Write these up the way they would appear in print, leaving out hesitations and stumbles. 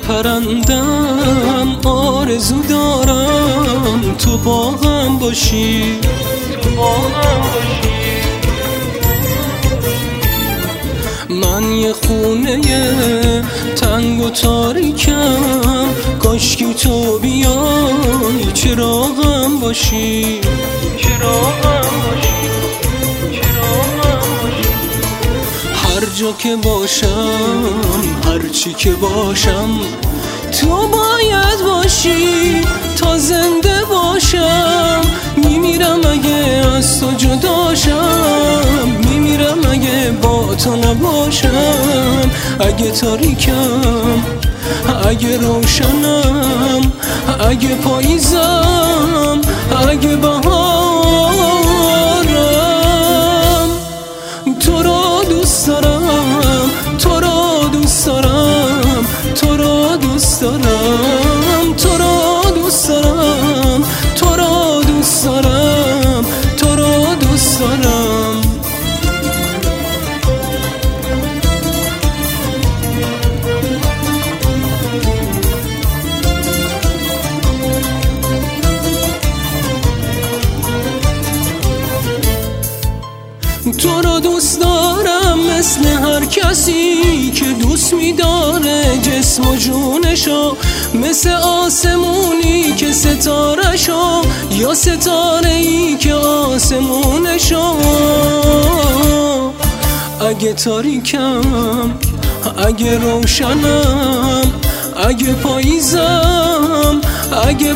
پرندم آرزو دارم تو با هم باشی، من یه خونه تنگ و تاریکم، کاشکی تو بیای چراغم باشی، هر جا که باشم هر چی که باشم تو باید باشی تا زنده باشم. میمیرم اگه از تو جداشم، میمیرم اگه با تو نباشم. اگه تاریکم اگه روشنم، اگه پاییزم اگه بهارم، تو رو دوست دارم، تو رو دوست دارم، تو رو دوست دارم، تو رو دوست دارم، تو رو دوست دارم، تو رو دوست دارم. تو رو دوست دارم مثل هر کسی که دوست می‌داره جسم و جونشو، مثل آسمونی که ستاره‌شو یا ستاره‌ای که آسمونشو. اگه تاریکم اگه روشنم، اگه پاییزم اگه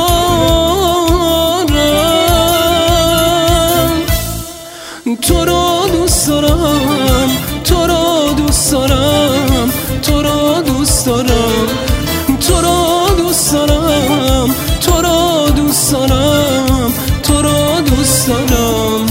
بهارم، تو رو دوست دارم، تو رو دوست دارم، تو رو دوست دارم، تو رو دوست دارم، تو رو دوست دارم، تو رو دوست دارم.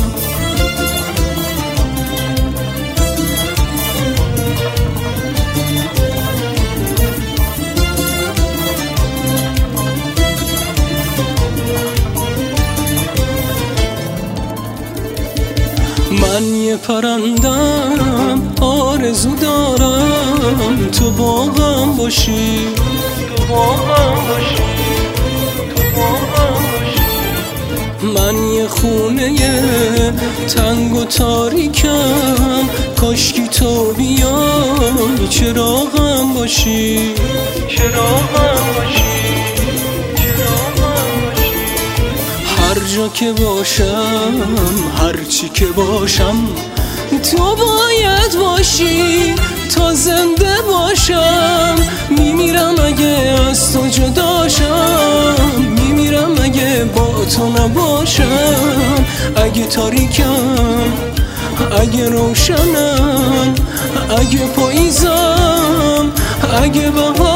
من یه پرندم آرزو دارم تو با هم باشی، من یه خونه تنگ و تاریکم، کاشکی تو بیای چراغم باشی، هر جا که باشم هر چی که باشم تو باید باشی تا زنده باشم. میمیرم اگه از تو جداشم، میمیرم اگه با تو نباشم. اگه تاریکم اگه روشنم، اگه پاییزم اگه بهارم،